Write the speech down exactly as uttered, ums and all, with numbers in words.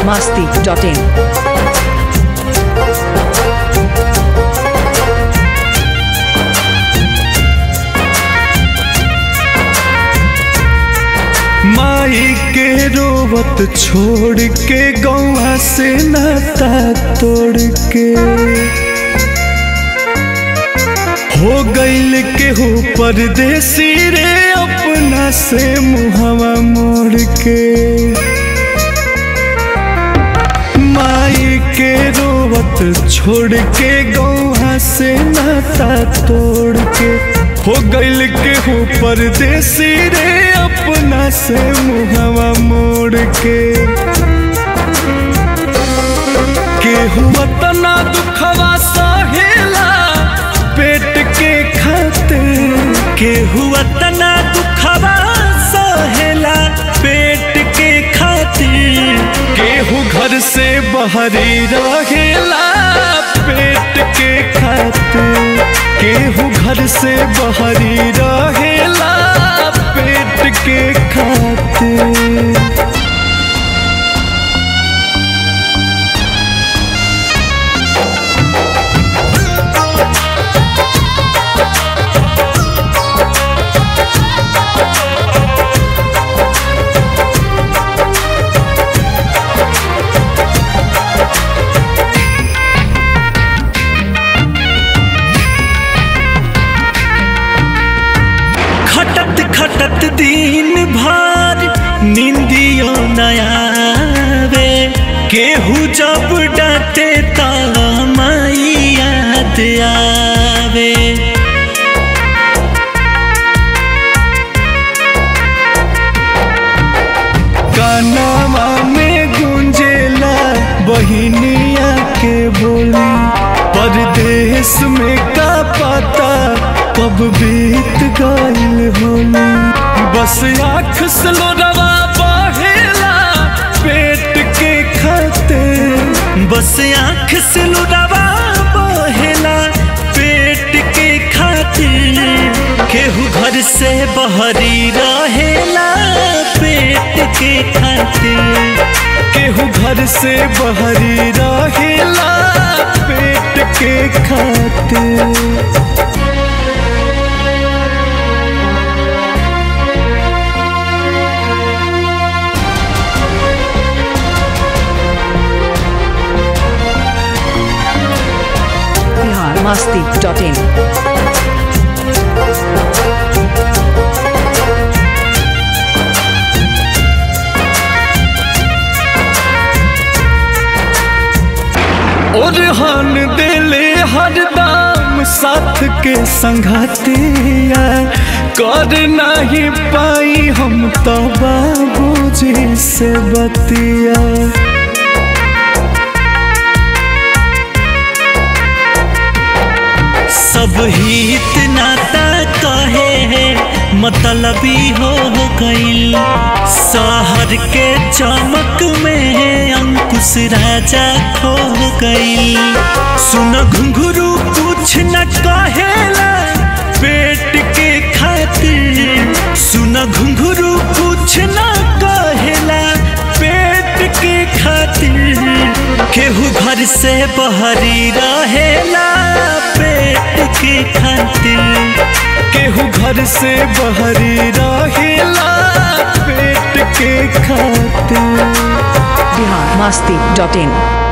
masti dot in. माई के रोवत छोड़ के गौवा से नाता तोड़ के हो गईल के हो परदेसी रे अपना से मुहवा मोड़ के। माई के रोवत छोड़ के गौवा से नाता तोड़ के हो गईल के हो परदेसी रे अपना से मुहवा मोड़ के। केहू तना दुखवा सहेला पेट के खातिर, केहू तना दुखवा सहेला पेट के खातिर, केहू घर से बहरी रहेला पेट के खातिर, केहू घर से बहरी रहेला पेट के खातिर। खटत खटत दिन भर निंदियो नयावे, केहू जब डांटे त माई याद आवे। कानवा में गुंजेला बहिनिया के बोली, परदेश में का पता कब बीत गईल होली। बस आँख से लोरवा बहेला पेट के खातिर, बस आँख से लोरवा बहेला पेट के खातिर, केहू घर से बहरी रहेला पेट के खातिर, केहू घर से बहरी रहेला पेट के खातिर। masti dot in. और हान दिले हरदम साथ के संघातिया, कर नहीं पाई हम तो बाबूजी से बतिया। सब हित नाता कहे है मतलबी हो गईल, शहर के चमक में अंकुश राजा खो गईल। सुन घुंघरू कुछ न कहेला पेट के खातिर, सुन घुंघरू कुछ न कहेला पेट के खातिर, केहू घर से बहरी रहेला पेट के खातिर, केहू घर से बहरी रहेला पेट के खातिर। Bihar masti dot in.